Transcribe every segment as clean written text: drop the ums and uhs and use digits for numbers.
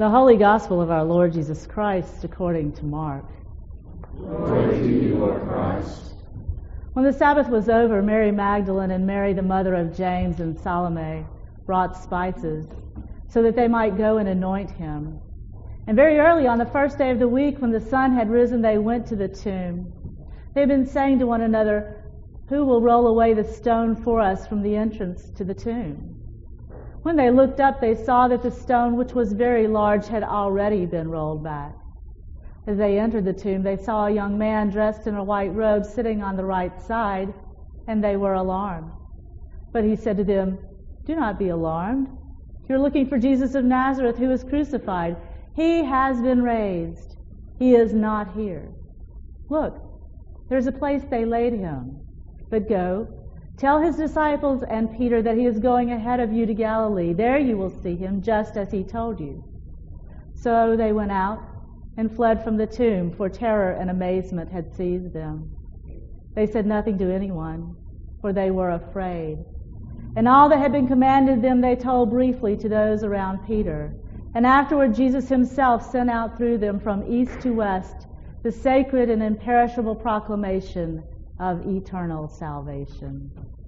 The Holy Gospel of our Lord Jesus Christ according to Mark. Glory to you, Lord Christ. When the Sabbath was over, Mary Magdalene and Mary, the mother of James and Salome, brought spices so that they might go and anoint him. And very early on the first day of the week, when the sun had risen, they went to the tomb. They had been saying to one another, "Who will roll away the stone for us from the entrance to the tomb?" When they looked up, they saw that the stone, which was very large, had already been rolled back. As they entered the tomb, they saw a young man dressed in a white robe sitting on the right side, and they were alarmed. But he said to them, "Do not be alarmed. You're looking for Jesus of Nazareth, who was crucified. He has been raised. He is not here. Look, there's a place they laid him. But go, tell his disciples and Peter that he is going ahead of you to Galilee. There you will see him, just as he told you." So they went out and fled from the tomb, for terror and amazement had seized them. They said nothing to anyone, for they were afraid. And all that had been commanded them they told briefly to those around Peter. And afterward Jesus himself sent out through them from east to west the sacred and imperishable proclamation of eternal salvation.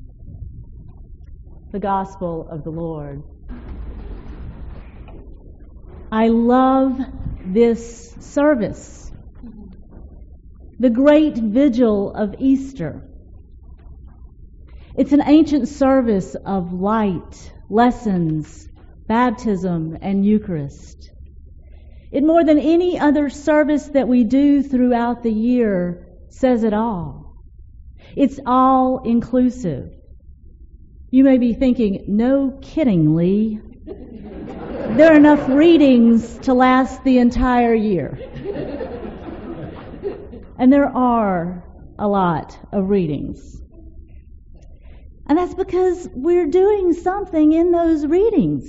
The Gospel of the Lord. I love this service, the great vigil of Easter. It's an ancient service of light, lessons, baptism, and Eucharist. It, more than any other service that we do throughout the year, says it all. It's all inclusive. You may be thinking, "No kidding, Lee. There are enough readings to last the entire year." And there are a lot of readings. And that's because we're doing something in those readings.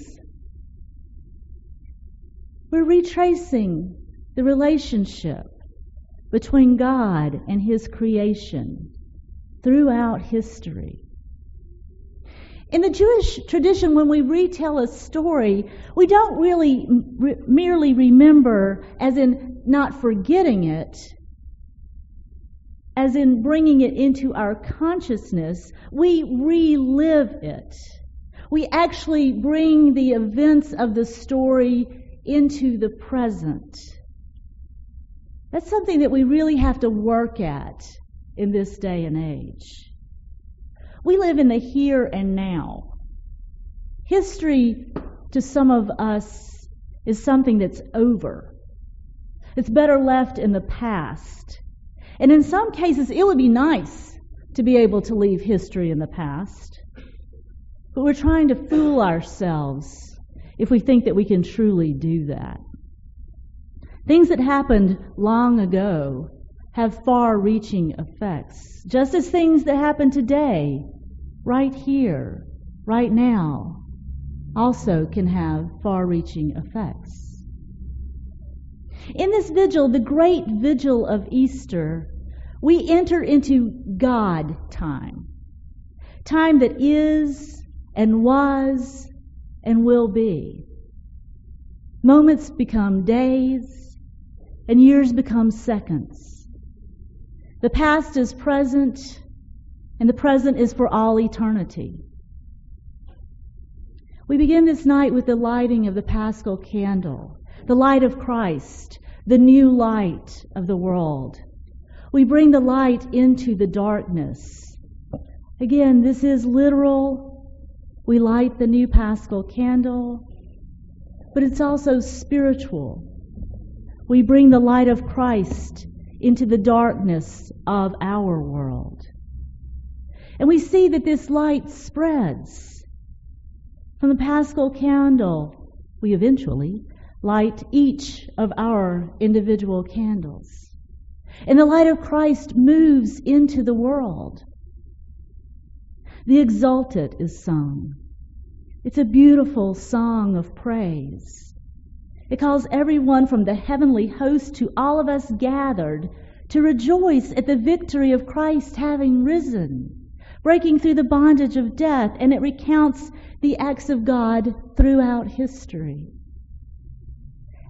We're retracing the relationship between God and His creation throughout history. In the Jewish tradition, when we retell a story, we don't really merely remember, as in not forgetting it, as in bringing it into our consciousness. We relive it. We actually bring the events of the story into the present. That's something that we really have to work at in this day and age. We live in the here and now. History, to some of us, is something that's over. It's better left in the past. And in some cases, it would be nice to be able to leave history in the past. But we're trying to fool ourselves if we think that we can truly do that. Things that happened long ago have far-reaching effects, just as things that happen today, right here, right now, also can have far-reaching effects. In this vigil, the great vigil of Easter, we enter into God time. Time that is and was and will be. Moments become days and years become seconds. The past is present and the present is for all eternity. We begin this night with the lighting of the Paschal candle, the light of Christ, the new light of the world. We bring the light into the darkness. Again, this is literal. We light the new Paschal candle, but it's also spiritual. We bring the light of Christ into the darkness of our world. And we see that this light spreads. From the Paschal candle, we eventually light each of our individual candles. And the light of Christ moves into the world. The Exultet is sung. It's a beautiful song of praise. It calls everyone from the heavenly host to all of us gathered to rejoice at the victory of Christ having risen, breaking through the bondage of death, and it recounts the acts of God throughout history.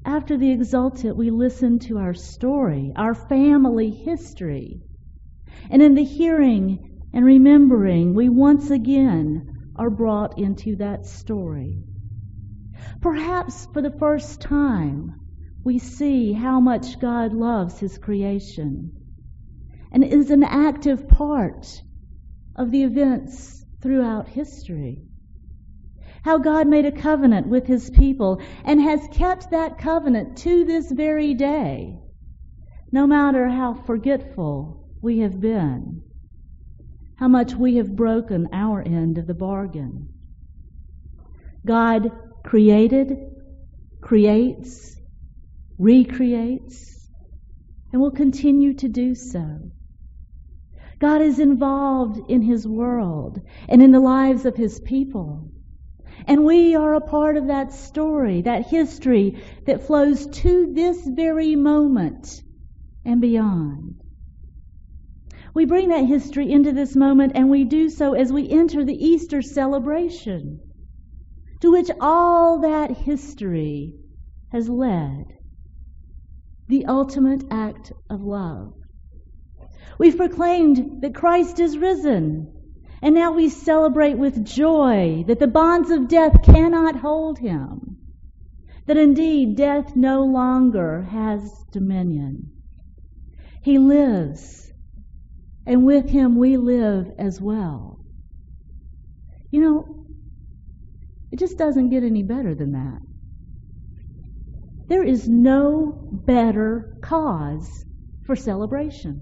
After the exultant, we listen to our story, our family history. And in the hearing and remembering, we once again are brought into that story. Perhaps for the first time, we see how much God loves His creation and is an active part of the events throughout history. How God made a covenant with His people and has kept that covenant to this very day, no matter how forgetful we have been, how much we have broken our end of the bargain. God created, creates, recreates, and will continue to do so. God is involved in His world and in the lives of His people. And we are a part of that story, that history that flows to this very moment and beyond. We bring that history into this moment, and we do so as we enter the Easter celebration, to which all that history has led, the ultimate act of love. We've proclaimed that Christ is risen, and now we celebrate with joy that the bonds of death cannot hold Him, that indeed death no longer has dominion. He lives, and with Him we live as well. You know, it just doesn't get any better than that. There is no better cause for celebration.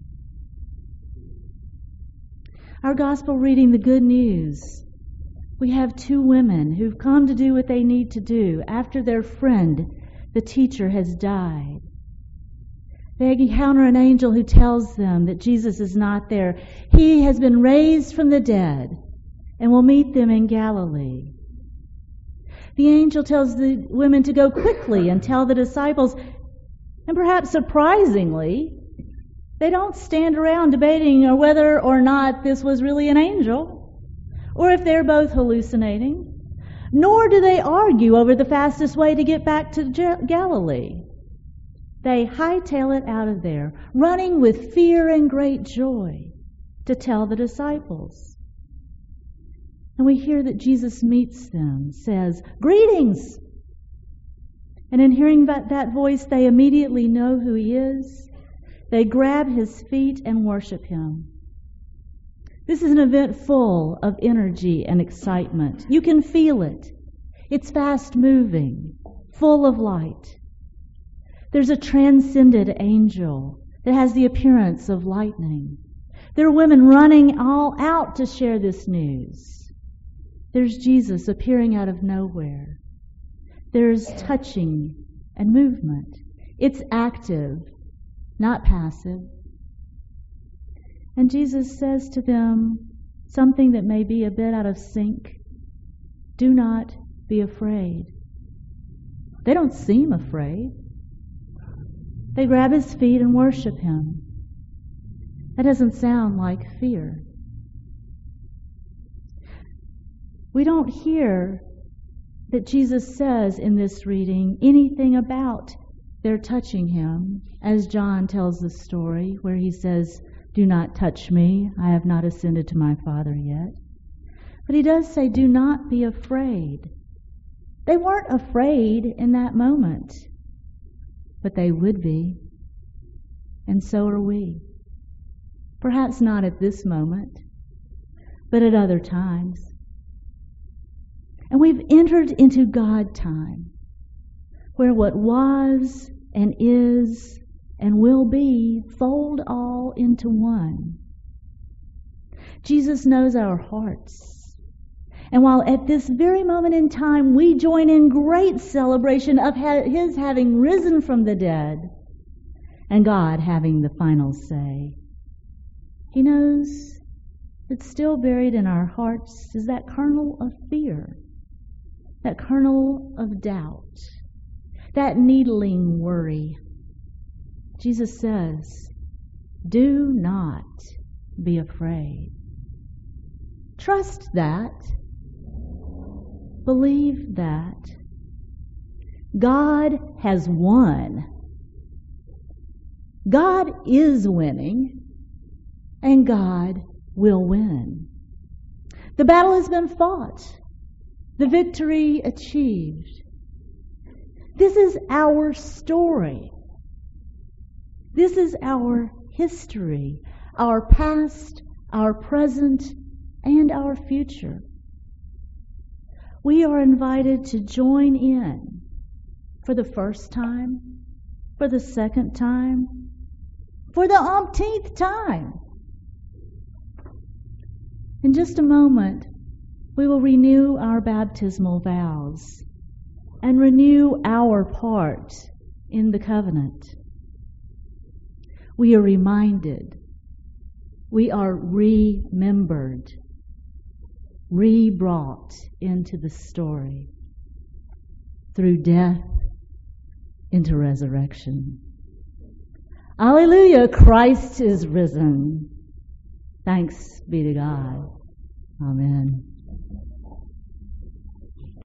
Our gospel reading, the good news. We have two women who've come to do what they need to do after their friend, the teacher, has died. They encounter an angel who tells them that Jesus is not there. He has been raised from the dead and will meet them in Galilee. The angel tells the women to go quickly and tell the disciples, and perhaps surprisingly, they don't stand around debating whether or not this was really an angel, or if they're both hallucinating, nor do they argue over the fastest way to get back to Galilee. They hightail it out of there, running with fear and great joy to tell the disciples. And we hear that Jesus meets them, says, "Greetings!" And in hearing that voice, they immediately know who He is. They grab His feet and worship Him. This is an event full of energy and excitement. You can feel it. It's fast-moving, full of light. There's a transcended angel that has the appearance of lightning. There are women running all out to share this news. There's Jesus appearing out of nowhere. There's touching and movement. It's active, not passive. And Jesus says to them something that may be a bit out of sync. Do not be afraid. They don't seem afraid. They grab His feet and worship Him. That doesn't sound like fear. We don't hear that Jesus says in this reading anything about their touching Him, as John tells the story where he says, "Do not touch me, I have not ascended to my Father yet." But He does say, "Do not be afraid." They weren't afraid in that moment, but they would be, and so are we. Perhaps not at this moment, but at other times. And we've entered into God time, where what was and is and will be fold all into one. Jesus knows our hearts. And while at this very moment in time we join in great celebration of His having risen from the dead and God having the final say, He knows that still buried in our hearts is that kernel of fear, that kernel of doubt, that needling worry. Jesus says, "Do not be afraid." Trust that. Believe that. God has won. God is winning, and God will win. The battle has been fought, the victory achieved. This is our story. This is our history, our past, our present, and our future. We are invited to join in for the first time, for the second time, for the umpteenth time. In just a moment, we will renew our baptismal vows and renew our part in the covenant. We are reminded, we are remembered, re-brought into the story through death into resurrection. Alleluia, Christ is risen. Thanks be to God. Amen.